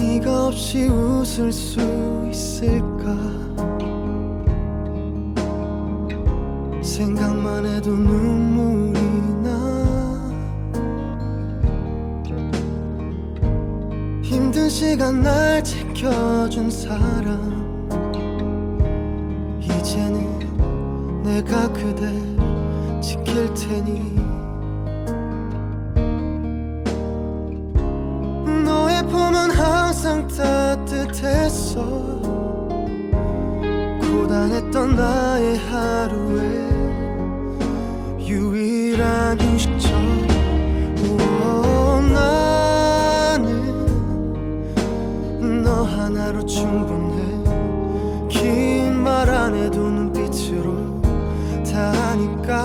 네가 없이 웃을 수 있을까? 생각만 해도 눈물이 나. 힘든 시간 날 지켜준 사람, 이제는 내가 그댈 지킬 테니. 너의 품은 항상 따뜻했어. 고단했던 나의 하루에 유일한 휴식처. 나는 너 하나로 충분해. 긴 말 안 해도 눈빛으로 다 아니까.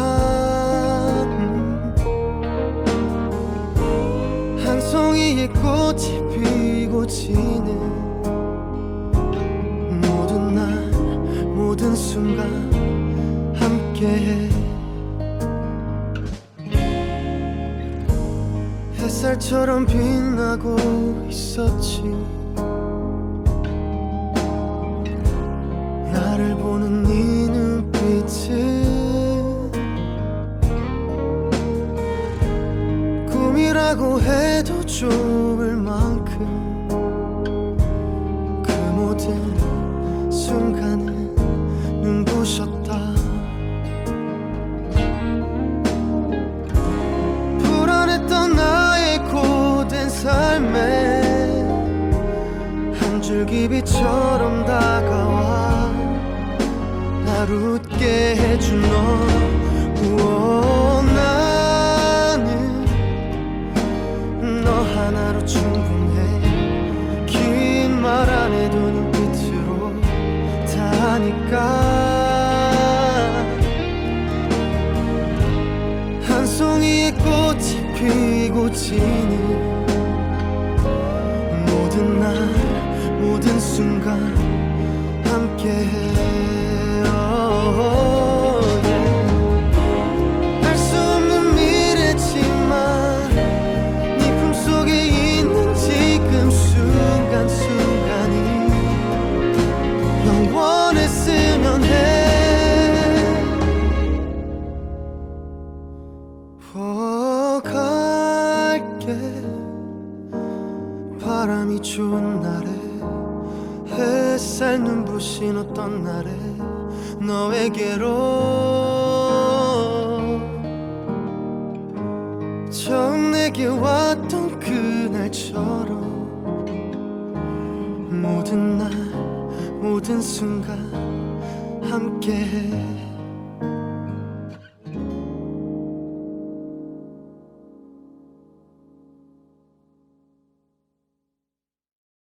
한 송이의 꽃이 피고 지는 모든 날 모든 순간 함께해. 햇살처럼 빛나고 있었지. 나를 보는 네 눈빛은 꿈이라고 해도 좋을 만큼 그 모든 순간은 눈부셨다. 불안했던 나의 고된 삶에 한 줄기 빛처럼 다가와 날 웃게 해준 너. 나는 너 하나로 충분해. 긴 말 안 해도 눈빛으로 다 아니까. 한 송이의 꽃이 피고 지는 모든 날 모든 순간 함께해. 알 수 없는 미래지만 네 품속에 있는 지금 순간순간이 영원했으면 해. 갈게. 바람이 좋은 날에 햇살 눈부신 어떤 날에 너에게로 처음 내게 왔던 그날처럼 모든 날 모든 순간 함께해.